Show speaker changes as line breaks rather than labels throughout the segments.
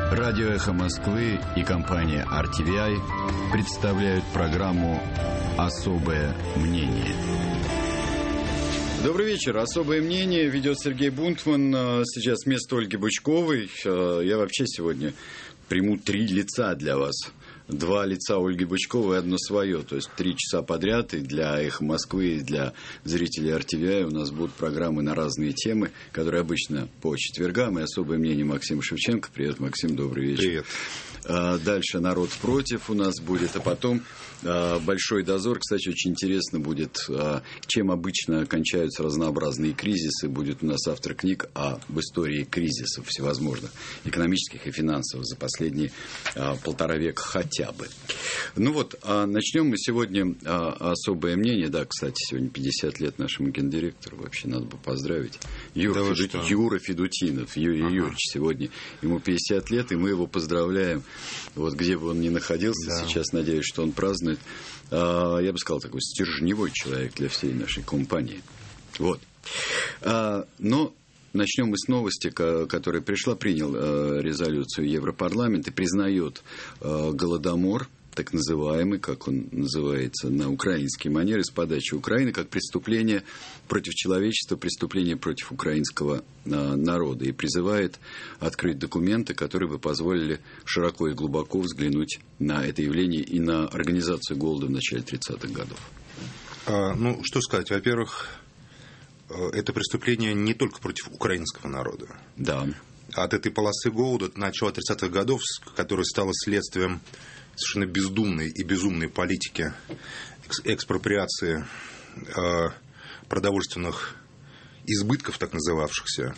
Радио «Эхо Москвы» и компания RTVI представляют программу «Особое мнение». Добрый вечер. «Особое мнение» ведет Сергей Бунтман. Сейчас вместо Ольги Бычковой. Я вообще сегодня приму 3 лица для вас. 2 лица Ольги Бычковой и одно свое. То есть 3 часа подряд и для «Эхо Москвы», и для зрителей RTVI у нас будут программы на разные темы, которые обычно по четвергам. И «Особое мнение» Максим Шевченко. Привет, Максим, добрый вечер.
Привет.
Дальше «Народ против» у нас будет, а потом «Большой дозор». Кстати, очень интересно будет, чем обычно кончаются разнообразные кризисы. Будет у нас автор книг об истории кризисов всевозможных, экономических и финансовых за последние 1,5 века хотя бы. Ну вот, начнем мы сегодня «Особое мнение». Да, кстати, сегодня 50 лет нашему гендиректору. Вообще надо бы поздравить. Юра Федутинов, Юрий Юрьевич сегодня. Ему 50 лет, и мы его поздравляем. Вот где бы он ни находился, сейчас надеюсь, что он празднует. Я бы сказал, такой стержневой человек для всей нашей компании. Вот. Но начнем мы с новости, которая пришла. Принял резолюцию Европарламент и признает Голодомор, так называемый, как он называется на украинский манер, из подачи Украины, как преступление против человечества, преступление против украинского народа. И призывает открыть документы, которые бы позволили широко и глубоко взглянуть на это явление и на организацию голода в начале 30-х годов.
Ну, что сказать. Во-первых, это преступление не только против украинского народа.
Да.
От этой полосы голода начала 30-х годов, которая стала следствием совершенно бездумной и безумной политики экспроприации продовольственных избытков, так называвшихся,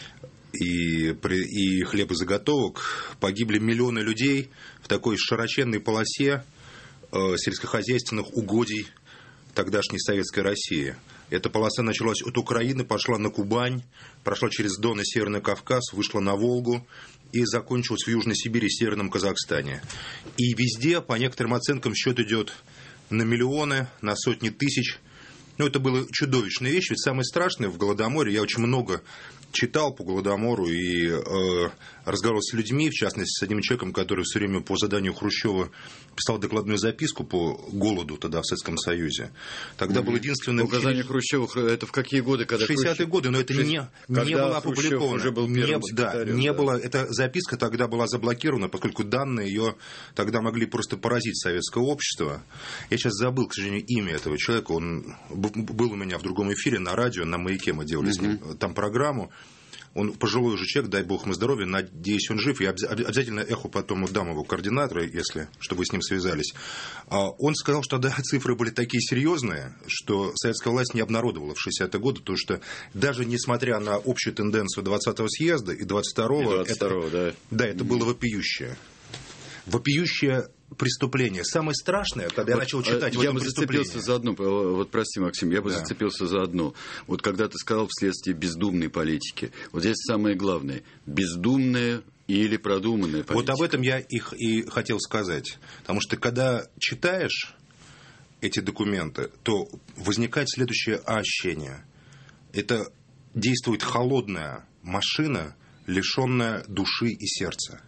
и хлебозаготовок, погибли миллионы людей в такой широченной полосе сельскохозяйственных угодий тогдашней Советской России. Эта полоса началась от Украины, пошла на Кубань, прошла через Дон и Северный Кавказ, вышла на Волгу и закончилась в Южной Сибири и Северном Казахстане. И везде, по некоторым оценкам, счет идет на миллионы, на сотни тысяч. Ну, это была чудовищная вещь. Ведь самое страшное в Голодоморе, я очень много читал по Голодомору и разговаривал с людьми, в частности, с одним человеком, который все время по заданию Хрущева писал докладную записку по голоду тогда в Советском Союзе. Тогда был единственный...
Указание Хрущева, это в какие годы?
60-е годы, но это не было опубликовано.
Уже был
не было. Эта записка тогда была заблокирована, поскольку данные ее тогда могли просто поразить советское общество. Я сейчас забыл, к сожалению, имя этого человека. Он был у меня в другом эфире на радио, на «Маяке» мы делали с ним там программу. Он пожилой уже человек, дай бог ему здоровья, надеюсь, он жив. Я обязательно «Эхо» потом дам его координатора, чтобы вы с ним связались. Он сказал, что тогда цифры были такие серьезные, что советская власть не обнародовала в 60-е годы, потому что даже несмотря на общую тенденцию 20-го съезда и 22-го, это было вопиющее. Вопиющее преступление. Самое страшное, когда я начал читать
я бы зацепился за одно. Вот прости, Максим, я бы зацепился за одно. Вот когда ты сказал вследствие бездумной политики. Вот здесь самое главное. Бездумная или продуманная политика.
Вот об этом я и хотел сказать. Потому что когда читаешь эти документы, то возникает следующее ощущение. Это действует холодная машина, лишенная души и сердца.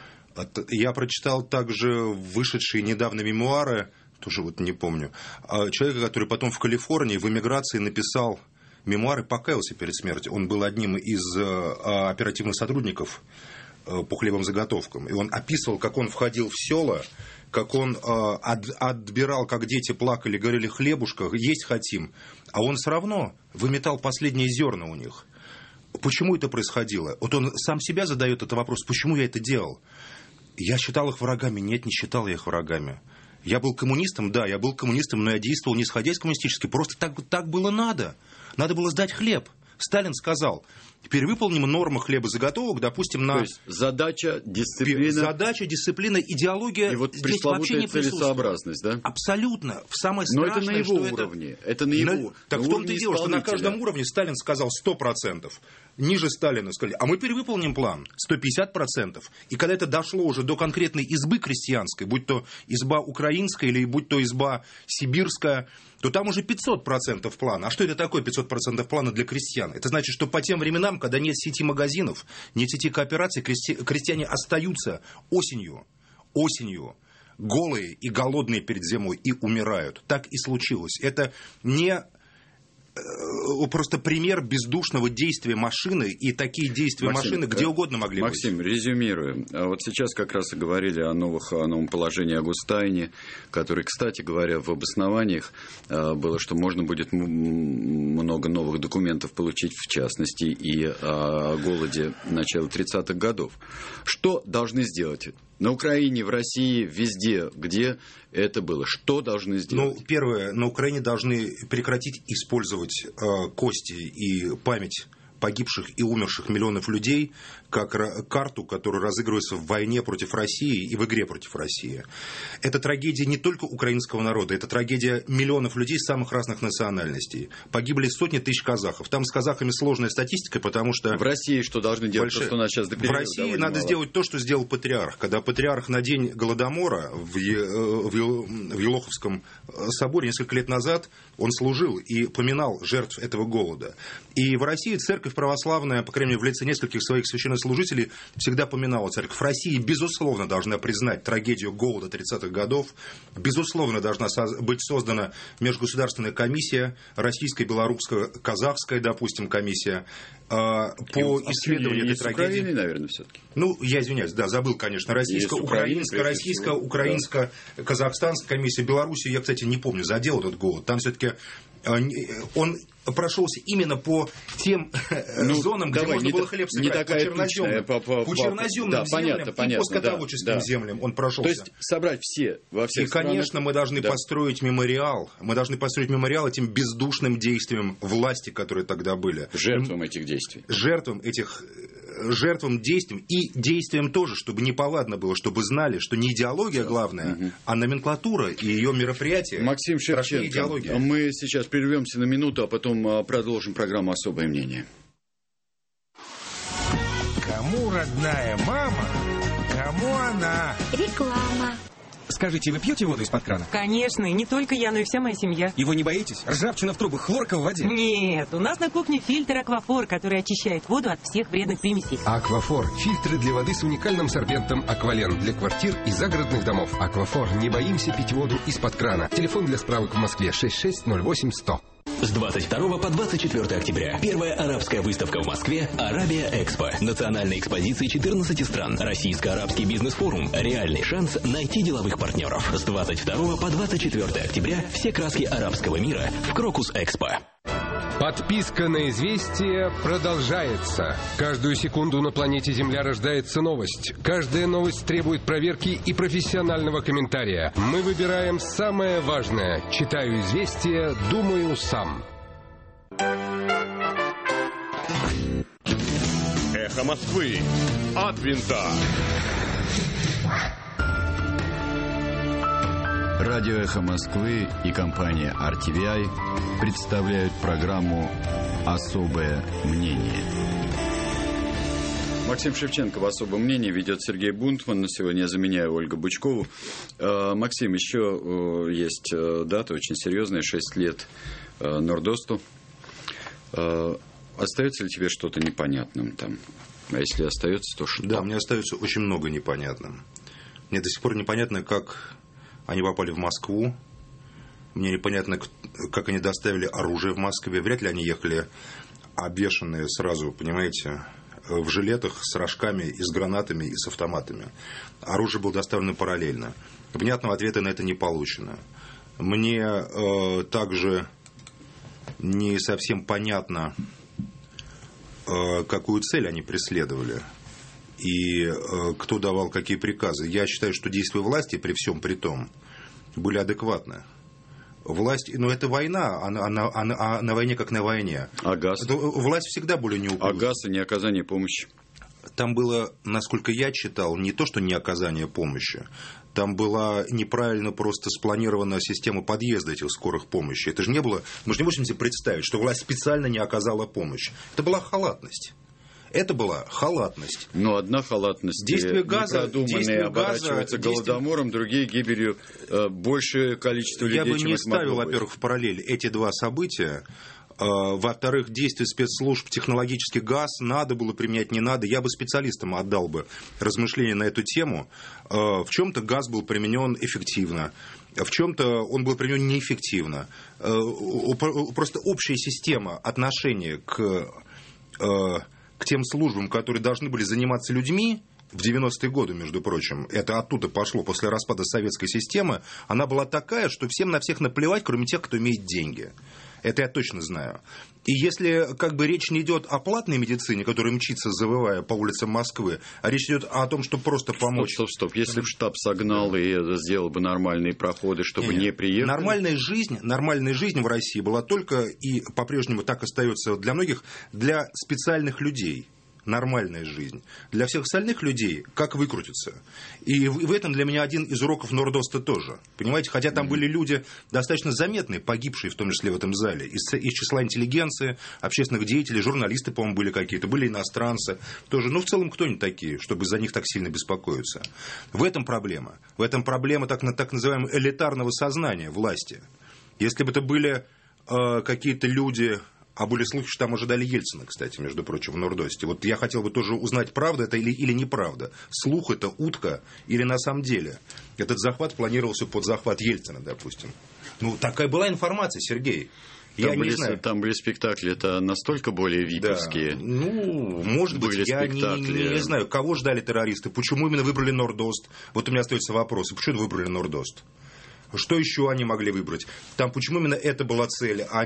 Я прочитал также вышедшие недавно мемуары, тоже вот не помню, человека, который потом в Калифорнии в эмиграции написал мемуары, покаялся перед смертью. Он был одним из оперативных сотрудников по хлебозаготовкам. И он описывал, как он входил в села, как он отбирал, как дети плакали, говорили: хлебушка, есть хотим. А он все равно выметал последние зерна у них. Почему это происходило? Вот он сам себя задает этот вопрос: почему я это делал? Я считал их врагами. Нет, не считал я их врагами. Я был коммунистом, да, я был коммунистом, но я действовал не исходя из коммунистически. Просто так было надо. Надо было сдать хлеб. Сталин сказал: теперь выполним нормы хлебозаготовок, допустим, на...
То есть задача, дисциплина...
Задача, дисциплина, идеология...
И вот здесь вообще не целесообразность, да?
Абсолютно. Самое страшное,
но это на его уровне. Это на его
Так в том-то и дело, что на каждом уровне Сталин сказал 100%. Ниже Сталина сказали: а мы перевыполним план 150%. И когда это дошло уже до конкретной избы крестьянской, будь то изба украинская или будь то изба сибирская, то там уже 500% плана. А что это такое 500% плана для крестьян? Это значит, что по тем временам временам, когда нет сети магазинов, нет сети коопераций, крестьяне остаются осенью голые и голодные перед зимой и умирают. Так и случилось. Это не просто пример бездушного действия машины, и такие действия машины где угодно могли быть.
Максим, резюмируем. Вот сейчас как раз и говорили о новом положении Агустайне, который, кстати говоря, в обоснованиях было, что можно будет много новых документов получить, в частности, и о голоде начала 30-х годов. Что должны сделать? На Украине, в России, везде, где это было. Что должны сделать?
Ну, первое, на Украине должны прекратить использовать кости и память погибших и умерших миллионов людей как карту, которая разыгрывается в войне против России и в игре против России. Это трагедия не только украинского народа, это трагедия миллионов людей самых разных национальностей. Погибли сотни тысяч казахов. Там с казахами сложная статистика, потому что...
В России что должны делать? То, что у нас сейчас
в России надо сделать то, что сделал патриарх. Когда патриарх на день Голодомора в Елоховском соборе несколько лет назад он служил и поминал жертв этого голода. И в России церковь православная, по крайней мере, в лице нескольких своих священнослужителей, всегда поминала церковь. В России, безусловно, должна признать трагедию голода 30-х годов. Безусловно, должна быть создана межгосударственная комиссия, российская, белорусская, казахская, допустим, комиссия, по исследованию этой трагедии.
Украины, наверное, все-таки.
Ну, я извиняюсь, да, забыл, конечно, российско-украинская, российско-казахстанская комиссия, Белоруссию, я, кстати, не помню, задел этот голод. Там все-таки он прошелся именно по тем зонам, где можно было хлеб собирать, по черноземным землям и по скотоводческим землям он прошелся.
То есть собрать во всех странах.
И, конечно, мы должны построить мемориал. Мы должны построить мемориал этим бездушным действиям власти, которые тогда были.
Жертвам этих действий.
Жертвам действиям и действиям тоже, чтобы неповадно было, чтобы знали, что не идеология главная, а номенклатура и ее мероприятия.
Максим Шевченко, мы сейчас прервемся на минуту, а потом продолжим программу «Особое мнение».
Кому родная мама, кому она?
Реклама.
Скажите, вы пьете воду из-под крана?
Конечно, и не только я, но и вся моя семья.
И вы не боитесь? Ржавчина в трубах, хлорка в воде?
Нет, у нас на кухне фильтр Аквафор, который очищает воду от всех вредных примесей.
Аквафор – фильтры для воды с уникальным сорбентом Аквален для квартир и загородных домов. Аквафор. Не боимся пить воду из-под крана. Телефон для справок в Москве 6608100.
С 22 по 24 октября. Первая арабская выставка в Москве «Арабия Экспо». Национальной экспозиции 14 стран. Российско-арабский бизнес-форум. Реальный шанс найти деловых партнеров. С 22 по 24 октября все краски арабского мира в Крокус Экспо.
Подписка на «Известия» продолжается. Каждую секунду на планете Земля рождается новость. Каждая новость требует проверки и профессионального комментария. Мы выбираем самое важное. Читаю «Известия», думаю сам.
Эхо Москвы. От винта.
Радио «Эхо Москвы» и компания RTVI представляют программу «Особое мнение». Максим Шевченко в «Особом мнении» ведет Сергей Бунтман. Сегодня я заменяю Ольгу Бычкову. Максим, еще есть дата очень серьезная, 6 лет Нордосту. Остается ли тебе что-то непонятным там? А если остается, то что?
Да, мне остается очень много непонятным. Мне до сих пор непонятно, как они попали в Москву. Мне непонятно, как они доставили оружие в Москве. Вряд ли они ехали обвешанные сразу, понимаете, в жилетах с рожками и с гранатами и с автоматами. Оружие было доставлено параллельно. Внятного ответа на это не получено. Мне также не совсем понятно, какую цель они преследовали и кто давал какие приказы. Я считаю, что действия власти при всем при том были адекватны. Власть, это война, а на войне как на войне.
А газ?
Власть всегда более неуклюжа.
А газ и не оказание помощи?
Там было, насколько я читал, не то, что не оказание помощи. Там была неправильно просто спланирована система подъезда этих скорых помощи. Это же не было... Мы же не можем себе представить, что власть специально не оказала помощь. Это была халатность.
Но одна халатность
действия
оборачивается голодомором, другие гибелью большее количество людей,
Я бы
чем
не
это могло
ставил,
быть.
во-первых, в параллель эти два события. Во-вторых, действия спецслужб, технологический газ, надо было применять, не надо. Я бы специалистам отдал бы размышления на эту тему. В чем-то газ был применен эффективно, в чем-то он был применен неэффективно. Просто общая система отношения к тем службам, которые должны были заниматься людьми, в 90-е годы, между прочим, это оттуда пошло после распада советской системы, она была такая, что всем на всех наплевать, кроме тех, кто имеет деньги. Это я точно знаю. И если речь не идет о платной медицине, которая мчится, завывая по улицам Москвы, а речь идет о том, что просто помочь...
Стоп. Если бы штаб согнал и сделал бы нормальные проходы, чтобы не приехали...
Нормальная жизнь в России была только, и по-прежнему так остается для многих, для специальных людей. Нормальная жизнь. Для всех остальных людей как выкрутиться. И в этом для меня один из уроков Нордоста тоже. Понимаете, хотя там были люди достаточно заметные, погибшие в том числе в этом зале. Из числа интеллигенции, общественных деятелей, журналисты, по-моему, были какие-то, были иностранцы тоже. Но в целом кто они такие, чтобы за них так сильно беспокоиться? В этом проблема. В этом проблема так называемого элитарного сознания власти. Если бы это были какие-то люди... А были слухи, что там ожидали Ельцина, кстати, между прочим, в Нордосте. Вот я хотел бы тоже узнать, правда это или неправда. Слух это утка или на самом деле. Этот захват планировался под захват Ельцина, допустим. Такая была информация, Сергей.
Там были спектакли, это настолько более виповские.
Да. Может быть, я не знаю, кого ждали террористы, почему именно выбрали Нордост. Вот у меня остается вопрос, почему выбрали Нордост? Что еще они могли выбрать? Там почему именно это была цель, а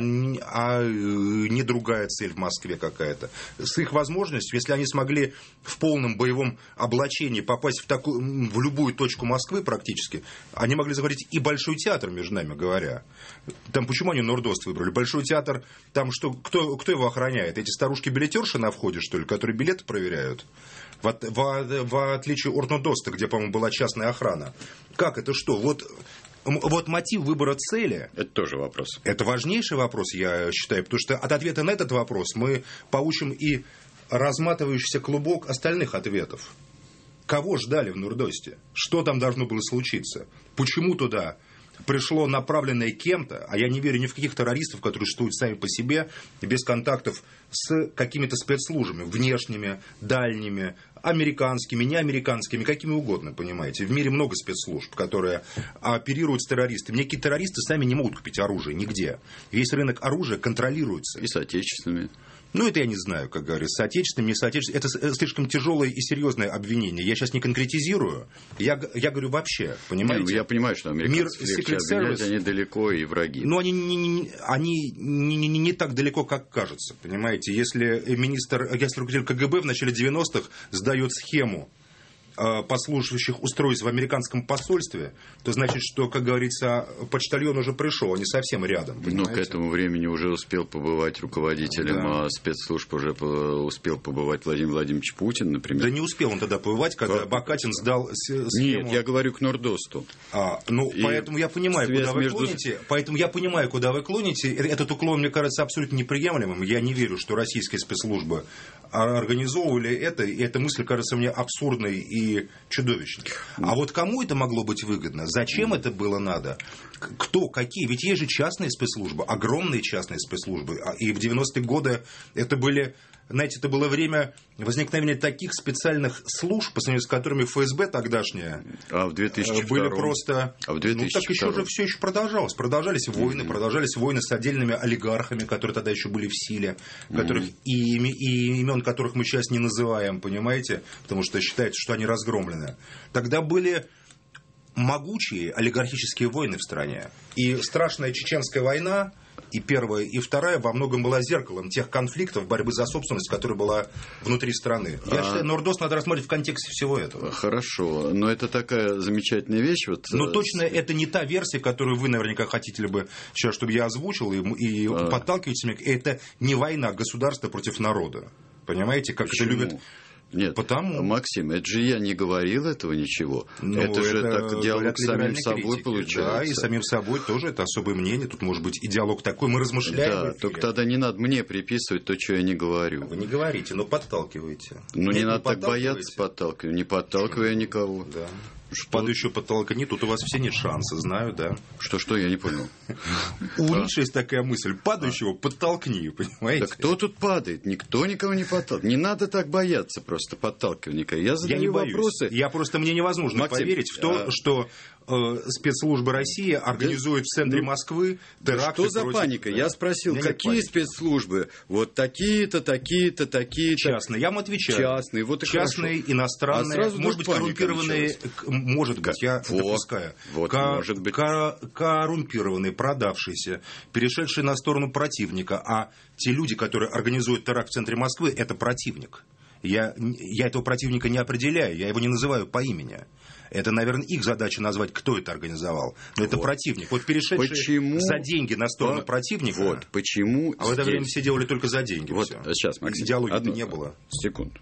не другая цель в Москве какая-то? С их возможностью, если они смогли в полном боевом облачении попасть в любую точку Москвы практически, они могли захватить и Большой театр, между нами говоря. Там почему они Нордост выбрали? Большой театр, там что, кто его охраняет? Эти старушки-билетерши на входе, что ли, которые билеты проверяют? В отличие от Нордоста, где, по-моему, была частная охрана. Как это что? Вот мотив выбора цели...
Это тоже вопрос.
Это важнейший вопрос, я считаю, потому что от ответа на этот вопрос мы получим и разматывающийся клубок остальных ответов. Кого ждали в Нордосте? Что там должно было случиться? Почему туда пришло направленное кем-то, а я не верю ни в каких террористов, которые существуют сами по себе, без контактов с какими-то спецслужбами, внешними, дальними, американскими, неамериканскими, какими угодно, понимаете. В мире много спецслужб, которые оперируют с террористами. Некие террористы сами не могут купить оружие нигде. Весь рынок оружия контролируется.
И с отечественными.
Это я не знаю, как говорится, соотечественным, не соотечественным. Это слишком тяжелое и серьезное обвинение. Я сейчас не конкретизирую. Я говорю вообще, понимаете?
Я понимаю, что американцы легче обвинять, они далеко и враги.
Но они не так далеко, как кажется, понимаете? Если руководитель КГБ в начале 90-х сдает схему послушающих устройств в американском посольстве, то значит, что, как говорится, почтальон уже пришел, они совсем рядом.
Но к этому времени уже успел побывать руководителем спецслужб, уже успел побывать Владимир Владимирович Путин, например.
Да не успел он тогда побывать, когда Бакатин сдал схему.
Нет, я говорю к Нордосту.
Поэтому я понимаю, куда вы клоните. Этот уклон, мне кажется, абсолютно неприемлемым. Я не верю, что российские спецслужбы организовывали это, и эта мысль кажется мне абсурдной и чудовищной. А вот кому это могло быть выгодно? Зачем это было надо? Кто? Какие? Ведь есть же частные спецслужбы, огромные частные спецслужбы. И в 90-е годы это было время возникновения таких специальных служб, по сравнению с которыми ФСБ тогдашняя
в 2002
были просто...
в 2002
так еще же все еще продолжалось. Продолжались войны с отдельными олигархами, которые тогда еще были в силе, которых и имен которых мы сейчас не называем, понимаете? Потому что считается, что они разгромлены. Тогда были могучие олигархические войны в стране. И страшная чеченская война, и первая, и вторая, во многом была зеркалом тех конфликтов, борьбы за собственность, которая была внутри страны. Я считаю, Нордост надо рассматривать в контексте всего этого.
Хорошо, но это такая замечательная вещь.
Но точно это не та версия, которую вы наверняка хотели бы сейчас, чтобы я озвучил, и подталкиваете меня. Это не война государства против народа. Понимаете, как
Почему?
это любят...
Нет, Максим, это же я не говорил этого ничего. Это же так диалог с самим собой получается.
Да, и самим собой тоже это особое мнение. Тут может быть и диалог такой, мы размышляем.
Да, только тогда не надо мне приписывать то, что я не говорю.
Вы не говорите, но подталкиваете.
Не надо так бояться подталкивать. Не подталкиваю я никого.
Да. Падающего подтолкни, тут у вас все нет шанса, знаю, да.
Что, я не понял.
У Ницше есть такая мысль: падающего подтолкни, понимаете?
Да кто тут падает? Никто никого не подталкивает. Не надо так бояться просто подталкивания. Я задаю
не
вопросы.
Мне невозможно
Максим,
поверить в то, что спецслужбы России организуют в центре Москвы теракты.
Что за паника? Я спросил, какие спецслужбы? Вот такие-то, такие-то, такие-то.
Частные. Я вам отвечаю.
Частные, вот и
частные,
хорошо.
иностранные, может быть, коррумпированные, может быть, я допускаю.
Может быть.
Коррумпированные, продавшиеся, перешедшие на сторону противника. А те люди, которые организуют теракт в центре Москвы, это противник. Я этого противника не определяю, я его не называю по имени. Это, наверное, их задача назвать, кто это организовал. Но это противник. Вот перешедший за деньги на сторону противника.
Вот почему.
А в это время все делали только за деньги.
Вот сейчас, Максим.
Идеологии не было.
Секунду.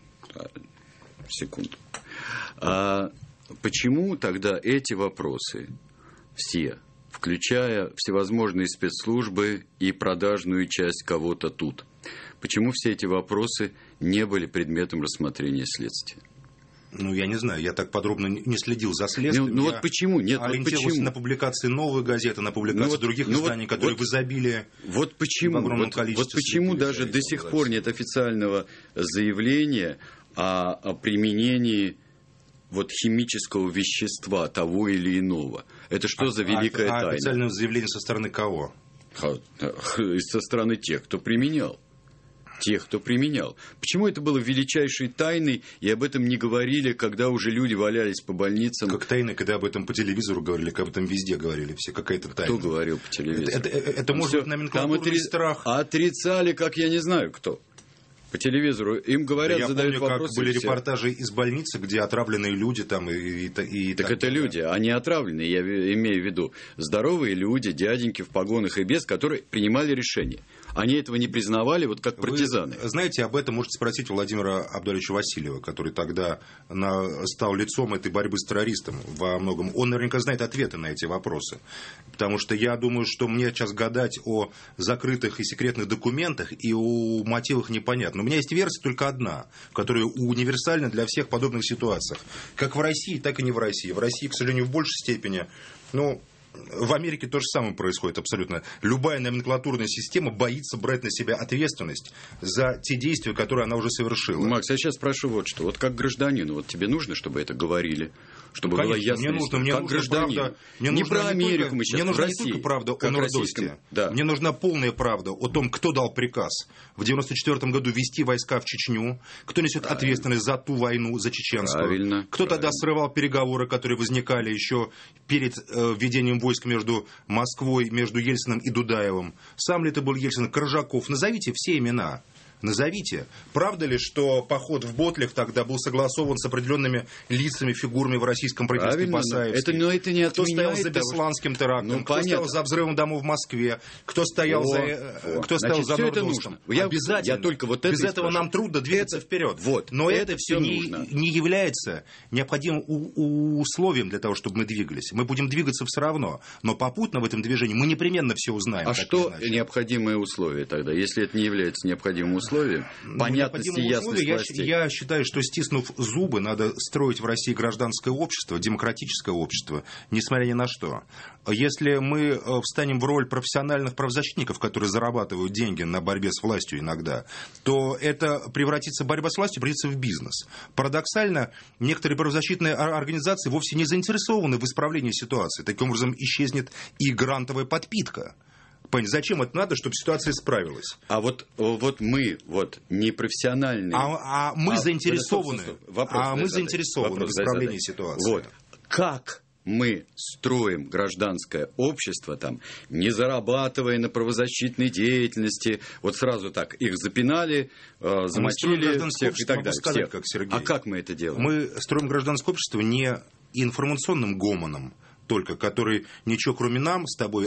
А почему тогда эти вопросы все, включая всевозможные спецслужбы и продажную часть кого-то тут, почему все эти вопросы не были предметом рассмотрения следствия?
Я не знаю, я так подробно не следил за следствием.
Вот почему?
Ориентировался на публикации «Новой газеты», на публикации других изданий, которые в изобилии.
Вот почему? Вот почему даже до сих пор нет официального заявления о применении химического вещества того или иного? Это что за великая тайна?
Официальное заявление со стороны кого?
Со стороны тех, кто применял. Почему это было величайшей тайной, и об этом не говорили, когда уже люди валялись по больницам?
Как тайна, когда об этом по телевизору говорили, как об этом везде говорили, все какая-то тайна.
Кто говорил по телевизору?
Это может быть номенклатурный страх.
Отрицали, как я не знаю кто. По телевизору им говорят, задают вопросы.
Я помню, как были репортажи из больницы, где отравленные люди там
Так это люди, они отравленные, я имею в виду. Здоровые люди, дяденьки в погонах и без, которые принимали решения. Они этого не признавали, как партизаны.
Вы знаете, об этом можете спросить у Владимира Абдуловича Васильева, который тогда стал лицом этой борьбы с террористом во многом. Он наверняка знает ответы на эти вопросы. Потому что я думаю, что мне сейчас гадать о закрытых и секретных документах и о мотивах непонятно. У меня есть версия только одна, которая универсальна для всех подобных ситуациях. Как в России, так и не в России. В России, к сожалению, в большей степени, в Америке то же самое происходит абсолютно. Любая номенклатурная система боится брать на себя ответственность за те действия, которые она уже совершила.
Макс, я сейчас спрошу вот что. Вот как гражданину, тебе нужно, чтобы это говорили? Чтобы была ясность.
Мне нужна правда.
Не про Америку мы сейчас,
мне нужна не только правда о Нордосте.
Да.
Мне нужна полная правда о том, кто дал приказ в 1994 году ввести войска в Чечню, кто несет ответственность за ту войну, за чеченскую. Кто тогда срывал переговоры, которые возникали еще перед введением войск между Москвой, между Ельциным и Дудаевым. Сам ли это был Ельцин? Коржаков. Назовите все имена. Назовите. Правда ли, что поход в Ботлях тогда был согласован с определенными лицами, фигурами в российском правительстве Басаевским?
Но это не
кто стоял за Бесланским терактом? Кто стоял за взрывом домов в Москве? Кто стоял за Нордостом? Обязательно. Без этого нам трудно двигаться вперед. Но это все не является необходимым условием для того, чтобы мы двигались. Мы будем двигаться все равно. Но попутно в этом движении мы непременно все узнаем.
А что необходимое условие тогда, если это не является необходимым условием? Понятности и ясности властей.
Я считаю, что, стиснув зубы, надо строить в России гражданское общество, демократическое общество, несмотря ни на что. Если мы встанем в роль профессиональных правозащитников, которые зарабатывают деньги на борьбе с властью иногда, то это борьба с властью превратится в бизнес. Парадоксально, некоторые правозащитные организации вовсе не заинтересованы в исправлении ситуации. Таким образом, исчезнет и грантовая подпитка. Зачем это надо, чтобы ситуация исправилась?
А вот мы, не профессиональные...
мы заинтересованы. Мы заинтересованы в исправлении ситуации.
Как мы строим гражданское общество, не зарабатывая на правозащитной деятельности, сразу так, их запинали, замочили всех и так далее.
Сказать, как Сергей.
А как мы это делаем?
Мы строим гражданское общество не информационным гомоном, только, который ничего кроме нам с тобой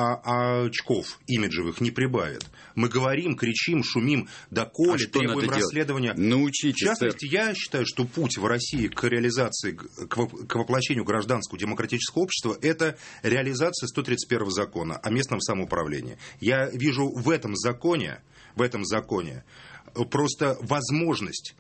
очков имиджевых не прибавит. Мы говорим, кричим, шумим, доколе, требуем расследования.
Научитесь,
в частности, я считаю, что путь в России к реализации, к воплощению гражданского демократического общества – это реализация 131 закона о местном самоуправлении. Я вижу в этом законе просто возможность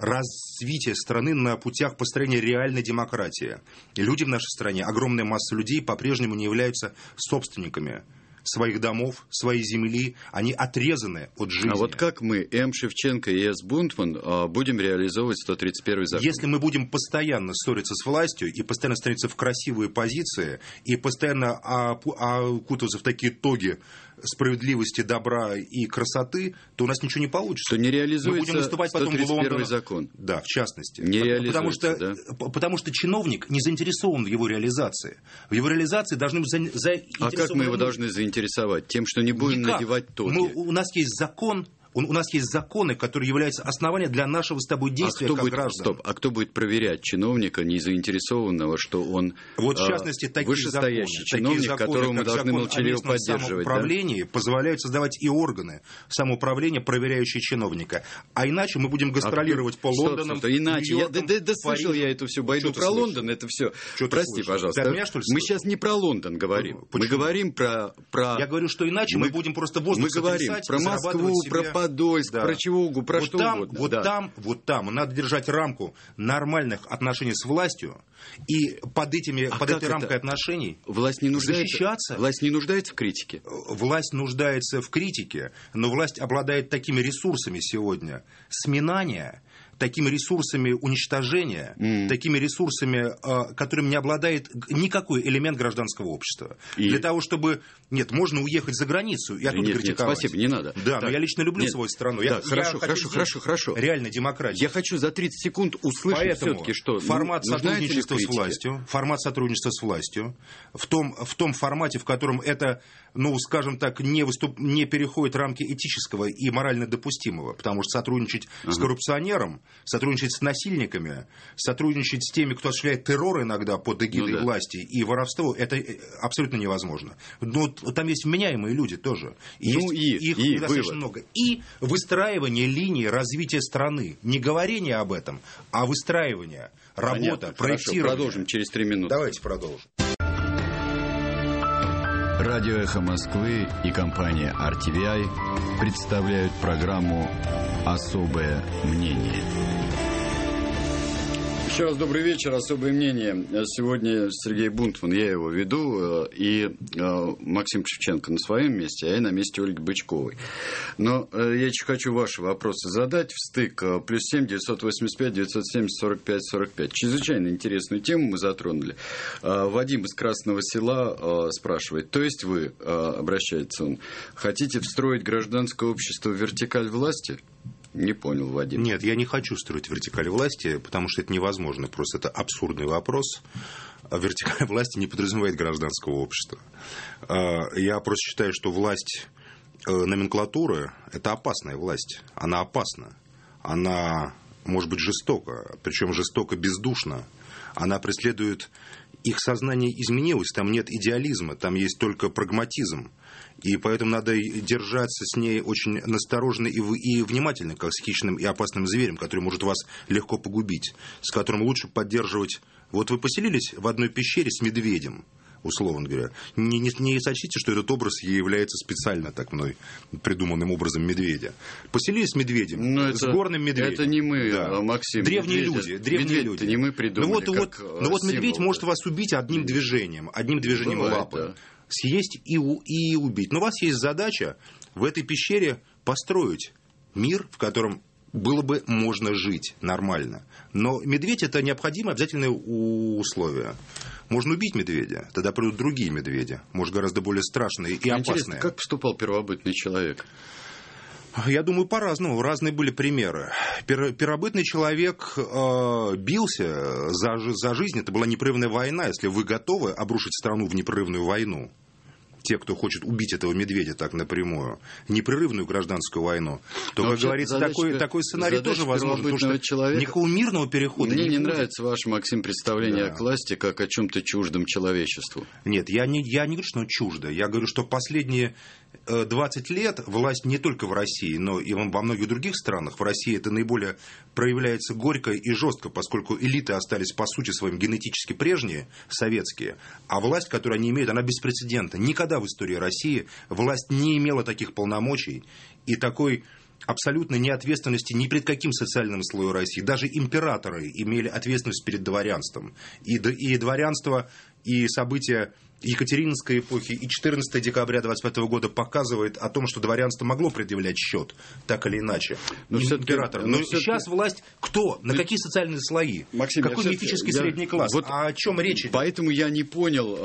развития страны на путях построения реальной демократии. И люди в нашей стране, огромная масса людей, по-прежнему не являются собственниками своих домов, своей земли, они отрезаны от жизни.
А вот как мы, М. Шевченко и С. Бунтман, будем реализовывать 131 закон?
Если мы будем постоянно ссориться с властью и постоянно становиться в красивые позиции и постоянно окутываться в такие тоги справедливости, добра и красоты, то у нас ничего не получится.
То не реализуется
мы будем выступать потом в
131 закон.
Да, в частности.
Не реализуется,
потому что чиновник не заинтересован в его реализации. В его реализации должны быть заинтересованы.
А как мы его должны заинтересовать? Тем, что не будем надевать тоги.
У нас есть закон. У нас есть законы, которые являются основанием для нашего с тобой действия как граждан.
А кто будет проверять чиновника, не заинтересованного, что он
вот в частности,
вышестоящий чиновник, которого мы должны молчаливо поддерживать?
Самоуправление позволяют создавать и органы самоуправления, проверяющие чиновника. А иначе мы будем гастролировать по Лондонам,
иначе.
Нью-Йоркам,
Слышал я эту всю байду про Лондон, это все. Прости, пожалуйста. Мы сейчас не про Лондон говорим. Мы говорим про...
Я говорю, что иначе мы будем просто воздух сотрясать,
про Москву, про Подольск, про чего угодно, про что угодно.
Вот там надо держать рамку нормальных отношений с властью, и под этой рамкой отношений
власть не нуждается,
защищаться.
Власть не нуждается в критике?
Власть нуждается в критике, но власть обладает такими ресурсами сегодня сминания, такими ресурсами уничтожения, такими ресурсами, которыми не обладает никакой элемент гражданского общества. Для того, чтобы... Нет, можно уехать за границу и оттуда критиковать.
Спасибо, не надо.
Да, но я лично люблю свою страну.
Хорошо.
Реально демократия.
Я хочу за 30 секунд услышать все-таки, что
формат сотрудничества с властью, в том формате, в котором это, скажем так, не переходит рамки этического и морально допустимого, потому что сотрудничать с коррупционером, сотрудничать с насильниками, сотрудничать с теми, кто осуществляет террор иногда под эгидой власти и воровство, это абсолютно невозможно. Но там есть вменяемые люди тоже. Их достаточно много. И выстраивание линии развития страны. Не говорение об этом, а выстраивание, работа, проектирование.
Хорошо, продолжим через 3 минуты.
Давайте продолжим.
Радио «Эхо Москвы» и компания RTVI представляют программу «Особое мнение». Еще раз добрый вечер. Особое мнение. Сегодня Сергей Бунтман, я его веду, и Максим Шевченко на своем месте, а я на месте Ольги Бычковой. Но я еще хочу ваши вопросы задать в стык. +7 985 970 45 45. Чрезвычайно интересную тему мы затронули. Вадим из Красного Села спрашивает. То есть вы, обращается он, хотите встроить гражданское общество в вертикаль власти? Не понял, Вадим.
Нет, я не хочу строить вертикаль власти, потому что это невозможно. Просто это абсурдный вопрос. Вертикаль власти не подразумевает гражданского общества. Я просто считаю, что власть номенклатуры – это опасная власть. Она опасна. Она может быть жестока, причем жестоко бездушна. Она преследует... Их сознание изменилось, там нет идеализма, там есть только прагматизм. И поэтому надо держаться с ней очень настороженно и внимательно, как с хищным и опасным зверем, который может вас легко погубить, с которым лучше поддерживать... Вот вы поселились в одной пещере с медведем, условно говоря. Не сочтите, что этот образ является специально так мной придуманным образом медведя. Поселились с медведем, с горным медведем.
Это не мы, Максим.
Древние люди.
Это не мы придумали.
Ну вот медведь может вас убить одним движением лапы. Съесть и убить. Но у вас есть задача в этой пещере построить мир, в котором было бы можно жить нормально. Но медведь – это необходимое обязательное условие. Можно убить медведя, тогда придут другие медведи, может, гораздо более страшные и опасные.
Интересно, как поступал первобытный человек?
Я думаю, по-разному. Разные были примеры. Первобытный человек бился за жизнь. Это была непрерывная война. Если вы готовы обрушить страну в непрерывную войну, те, кто хочет убить этого медведя так напрямую, непрерывную гражданскую войну, то, как говорится, такой сценарий тоже возможен. Потому что никакого мирного перехода
Мне не нравится ваше, Максим, представление о власти как о чем-то чуждом человечеству.
Нет, я не говорю, что чуждо. Я говорю, что последние 20 лет власть не только в России, но и во многих других странах. В России это наиболее проявляется горько и жестко, поскольку элиты остались по сути своим генетически прежние, советские, а власть, которую они имеют, она беспрецедентна. Никогда в истории России власть не имела таких полномочий и такой абсолютной неответственности ни перед каким социальным слоем России. Даже императоры имели ответственность перед дворянством. И дворянство, и события Екатерининской эпохи, и 14 декабря 25 года показывает о том, что дворянство могло предъявлять счет, так или иначе. Но сейчас власть кто? На какие социальные слои?
Максим,
какой мифический средний класс? Вот о чем речь идет?
Поэтому я не понял,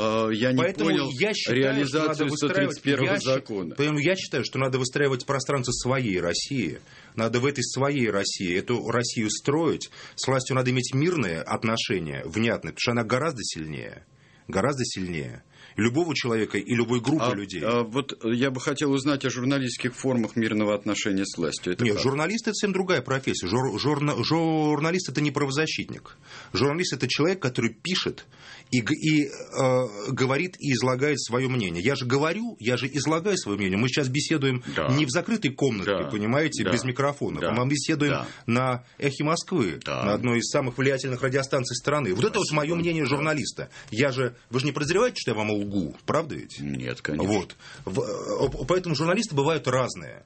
реализацию 131 закона.
Поэтому я считаю, что надо выстраивать пространство своей России. Надо в этой своей России эту Россию строить. С властью надо иметь мирные отношения, внятные, потому что она гораздо сильнее. Гораздо сильнее любого человека и любой группы людей.
Вот я бы хотел узнать о журналистских формах мирного отношения с властью.
Нет, журналист – это совсем другая профессия. Журналист – это не правозащитник. Журналист – это человек, который пишет и говорит и излагает свое мнение. Я же говорю, я же излагаю свое мнение. Мы сейчас беседуем не в закрытой комнатке, понимаете, без микрофона. Мы беседуем на «Эхе Москвы», на одной из самых влиятельных радиостанций страны. Вот это вот мое мнение журналиста. Вы же не подозреваете, что я вам лгу, правда ведь?
Нет, конечно.
Вот. Поэтому журналисты бывают разные.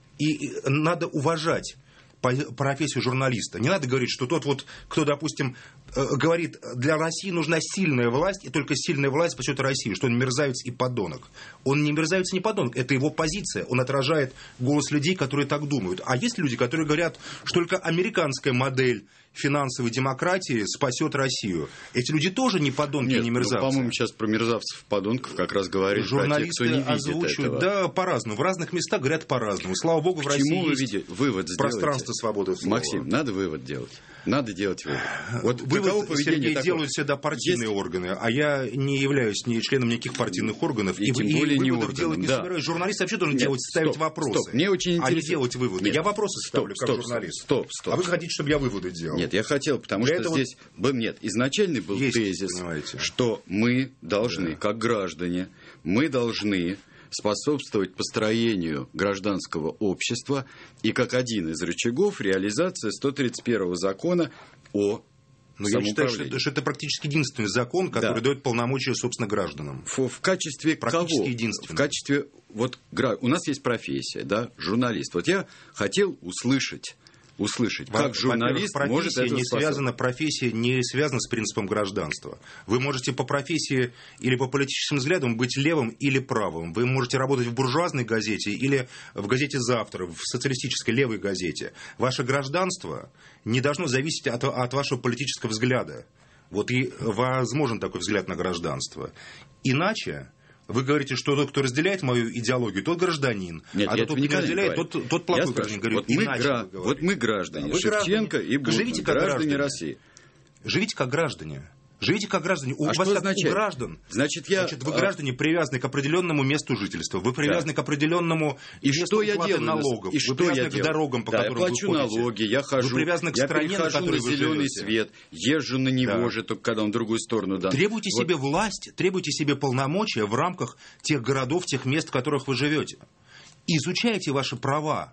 И надо уважать профессию журналиста. Не надо говорить, что тот вот, кто, допустим, говорит, для России нужна сильная власть, и только сильная власть спасет Россию, что он мерзавец и подонок. Он не мерзавец и не подонок, это его позиция. Он отражает голос людей, которые так думают. А есть люди, которые говорят, что только американская модель финансовой демократии спасет Россию. Эти люди тоже не подонки, не мерзавцы.
По-моему, сейчас про мерзавцев, подонков как раз говорит.
Журналисты
про тех, кто не
озвучивают, да, по-разному. В разных местах говорят по-разному. Слава богу, в России есть
вывод
пространство свободы слова.
Максим, надо вывод делать. Надо делать вывод. Вот
вывод, Сергей, делают всегда партийные органы, а я не являюсь ни членом никаких партийных органов.
И тем более не
выводов делать не собираюсь. Журналист вообще должен ставить вопросы,
Мне очень интересно.
А не делать выводы. Я вопросы ставлю как журналист.
Стоп.
А вы хотите, чтобы я выводы делал?
Нет, я хотел, потому что здесь... Нет, изначальный был тезис, что мы должны, как граждане, мы должны способствовать построению гражданского общества и как один из рычагов реализация 131 закона о
я считаю, что это практически единственный закон, который дает полномочия, собственно, гражданам.
В качестве
практически
кого?
Единственный.
В качестве... у нас есть профессия, журналист. Вот я хотел услышать, как журналист может это
профессия не связана с принципом гражданства. Вы можете по профессии или по политическим взглядам быть левым или правым. Вы можете работать в буржуазной газете или в газете «Завтра», в социалистической левой газете. Ваше гражданство не должно зависеть от вашего политического взгляда. Вот и возможен такой взгляд на гражданство. Иначе... Вы говорите, что тот, кто разделяет мою идеологию, тот гражданин.
Нет,
а тот, кто не разделяет, тот плохой гражданин.
Вот мы граждане, Шевченко и Бунин, граждане России.
Живите как граждане. Живите как граждане. У вас как у граждан.
Значит,
вы граждане привязаны к определенному месту жительства. Вы привязаны к определенному месту уплаты налогов. Вы привязаны к дорогам, по которым вы ходите.
Я плачу налоги, я хожу.
Вы привязаны к стране, на которой вы
зеленый свет, езжу на него же, только когда он в другую сторону дан.
Требуйте себе власть, требуйте себе полномочия в рамках тех городов, тех мест, в которых вы живете. Изучайте ваши права.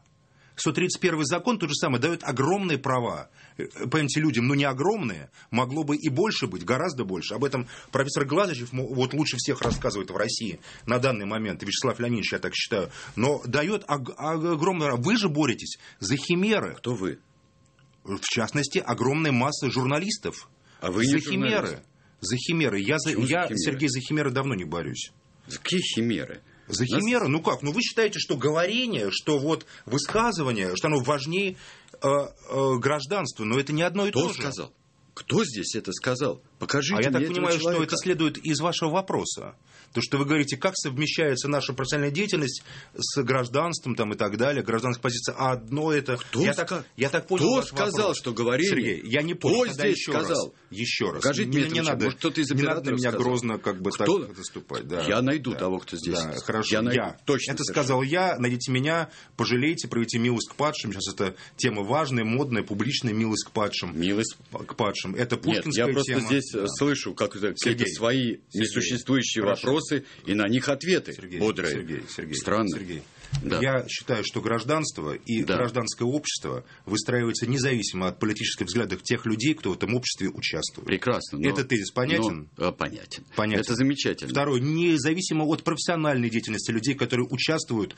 131 закон тот же самый дает огромные права. Понимаете, людям, не огромные, могло бы и больше быть, гораздо больше. Об этом профессор Глазычев лучше всех рассказывает в России на данный момент, Вячеслав Леонидович, я так считаю. Но дает огромное... Вы же боретесь за химеры.
Кто вы?
В частности, огромная масса журналистов.
А вы не
химеры. За химеры. Я, Сергей, за химеры давно не борюсь.
За какие химеры?
За химеры? Вы считаете, что говорение, что высказывание, что оно важнее гражданства, но это не одно и то же.
Кто сказал? Кто здесь это сказал? Покажите
мне
этого
человека. А я так понимаю,
человека.
что это следует из вашего вопроса. То, что вы говорите, как совмещается наша профессиональная деятельность с гражданством и так далее, гражданская позиция. А одно это... Я так понял ваш
сказал,
вопрос.
Что говорили?
Сергей, я не понял.
Кто здесь сказал?
Еще раз.
Покажите мне это, может, кто-то из операторов
не надо на меня
сказал.
грозно так выступать. Да.
Я найду того, кто здесь.
Да, хорошо.
Я точно
это сказал я. Найдите меня, пожалейте, проявите милость к падшим. Сейчас это тема важная, модная, публичная милость к падшим.
Милость
к падшим. Это пушкинская тема.
Я просто здесь слышу какие-то свои несуществующие вопросы, и на них ответы бодрые.
Сергей,
странно.
Сергей. Да. Я считаю, что гражданство и гражданское общество выстраивается независимо от политических взглядов тех людей, кто в этом обществе участвует.
Прекрасно.
Этот тезис понятен?
Понятен. Это замечательно.
Второе, независимо от профессиональной деятельности людей, которые участвуют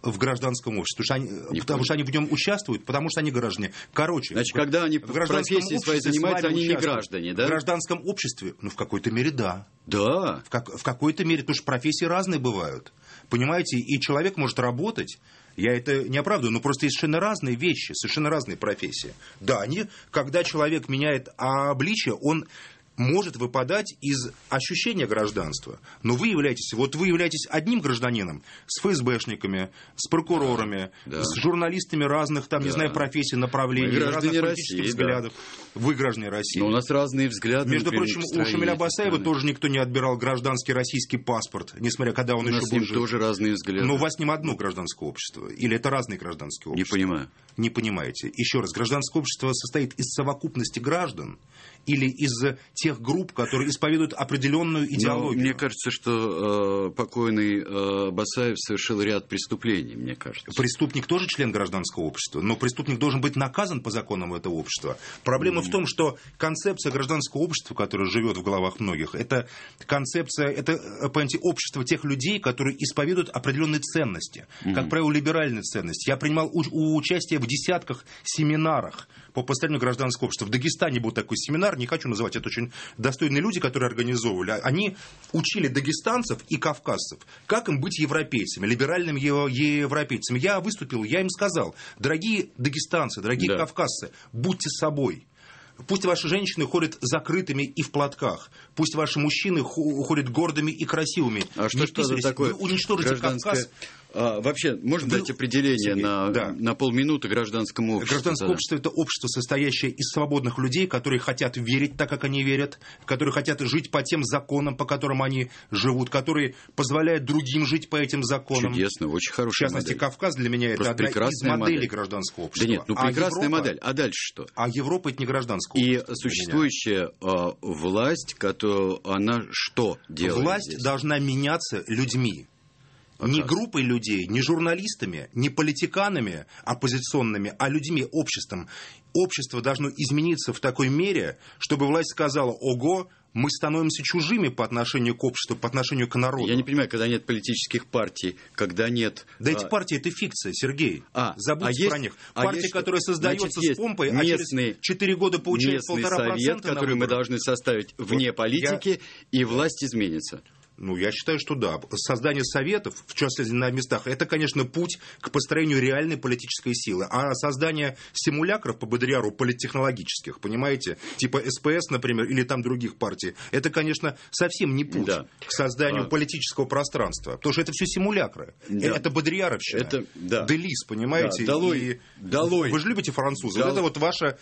в гражданском обществе? Потому что они в нем участвуют, потому что они граждане. Короче,
значит, когда они в профессии своей занимаются, они не граждане, да?
В гражданском обществе, в какой-то мере, да.
Да.
В какой-то мере, потому что профессии разные бывают. Понимаете, и человек может работать, я это не оправдываю, но просто есть совершенно разные вещи, совершенно разные профессии. Да, когда человек меняет обличие, он может выпадать из ощущения гражданства. Но вы являетесь одним гражданином с ФСБшниками, с прокурорами, с журналистами разных, профессий, направлений, разных политических взглядов. Вы граждане России.
Но у нас разные взгляды.
Между прочим, у Шамиля Басаева тоже никто не отбирал гражданский российский паспорт, несмотря когда он еще был жив. У нас с ним
тоже разные взгляды.
Но у вас с ним одно гражданское общество. Или это разные гражданские общества?
Не понимаю.
Не понимаете. Еще раз, гражданское общество состоит из совокупности граждан или из тех групп, которые исповедуют определенную идеологию?
Мне кажется, что покойный Басаев совершил ряд преступлений, мне кажется.
Преступник тоже член гражданского общества, но преступник должен быть наказан по законам этого общества. Проблема в том, что концепция гражданского общества, которая живет в головах многих, это концепция, это, понимаете, общество тех людей, которые исповедуют определенные ценности, как правило, либеральные ценности. Я принимал участие в десятках семинарах по построению гражданского общества. В Дагестане был такой семинар, не хочу называть, это очень достойные люди, которые организовывали. Они учили дагестанцев и кавказцев, как им быть европейцами, либеральными европейцами. Я выступил, я им сказал: дорогие дагестанцы, дорогие кавказцы, будьте собой. Пусть ваши женщины ходят закрытыми и в платках. Пусть ваши мужчины ходят гордыми и красивыми.
А что это такое?
Вы уничтожите Кавказ.
Вообще, можно дать определение на полминуты гражданскому обществу?
Гражданское общество – это общество, состоящее из свободных людей, которые хотят верить так, как они верят, которые хотят жить по тем законам, по которым они живут, которые позволяют другим жить по этим законам.
Чудесно, очень хорошая модель.
В частности, Кавказ для меня это одна из моделей гражданского общества.
Да нет, прекрасная модель. А дальше что?
А Европа – это не гражданское общество.
И существующая власть, она что делает?
Власть
здесь?
Должна меняться людьми. Не группой людей, не журналистами, не политиканами оппозиционными, а людьми, обществом. Общество должно измениться в такой мере, чтобы власть сказала: ого, мы становимся чужими по отношению к обществу, по отношению к народу.
Я не понимаю, когда нет политических партий, когда нет...
Да эти партии – это фикция, Сергей. Забудьте про них. Партия, которая создается с помпой, а через 4 года получает 1,5%.
Совет, который мы должны составить вне политики, и власть изменится.
Я считаю, что да. Создание советов, в частности на местах, это, конечно, путь к построению реальной политической силы. А создание симулякров по Бодряру политтехнологических, понимаете, типа СПС, например, или там других партий, это, конечно, совсем не путь к созданию политического пространства. Потому что это все симулякры. Это Бодряровщина. Это Делис, понимаете?
Долой.
Вы же любите французов. Это вот ваша...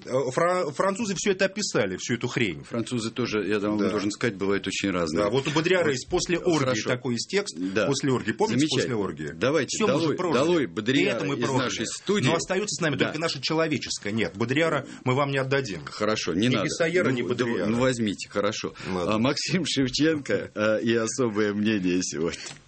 Французы все это описали, всю эту хрень.
Французы тоже, я вам должен сказать, бывают очень разные.
Да, вот у Бодряра есть после оргии такой есть текст. После оргии. Помните, после оргии?
Давайте, долой Бодряра из нашей студии.
Но остается с нами только наша человеческая. Нет, Бодряра мы вам не отдадим.
Хорошо, не надо.
Ни Бессаера, ни Бодряра.
Возьмите, хорошо. Максим Шевченко и особое мнение сегодня.